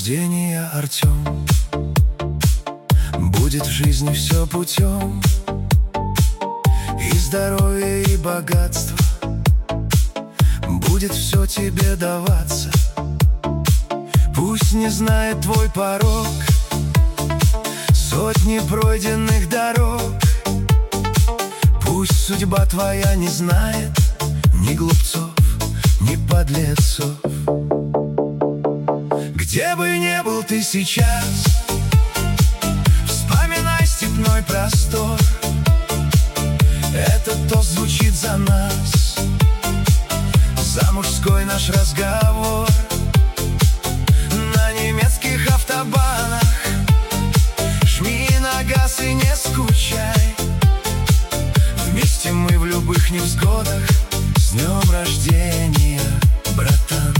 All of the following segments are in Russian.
рождения, Артем. Будет в жизни все путем, и здоровье, и богатство будет все тебе даваться. Пусть не знает твой порог сотни пройденных дорог. Пусть судьба твоя не знает ни глупцов, ни подлецов. Где бы ни был ты сейчас, вспоминай степной простор. Этот тост звучит за нас, за мужской наш разговор. На немецких автобанах жми на газ и не скучай. Вместе мы в любых невзгодах. С днем рождения, братан!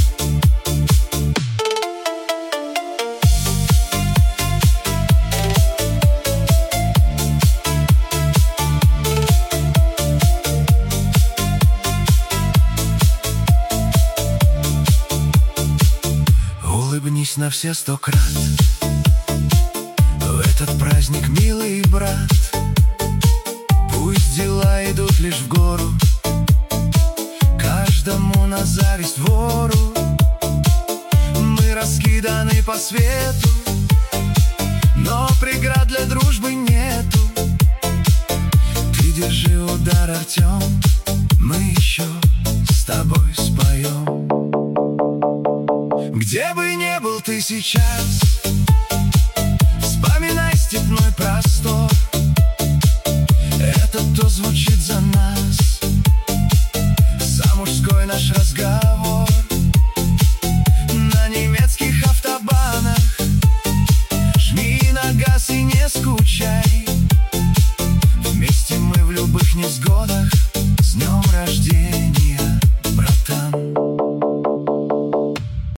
Улыбнись на все 100 крат в этот праздник, милый брат. Пусть дела идут лишь в гору, каждому на зависть вору. Мы раскиданы по свету, но преград для дружбы нету. Ты держи удар, Артем, мы еще с тобой споем. Где бы ни был ты сейчас, вспоминай степной простор. Это то звучит за нас, за мужской наш разговор. На немецких автобанах жми на газ и не скучай.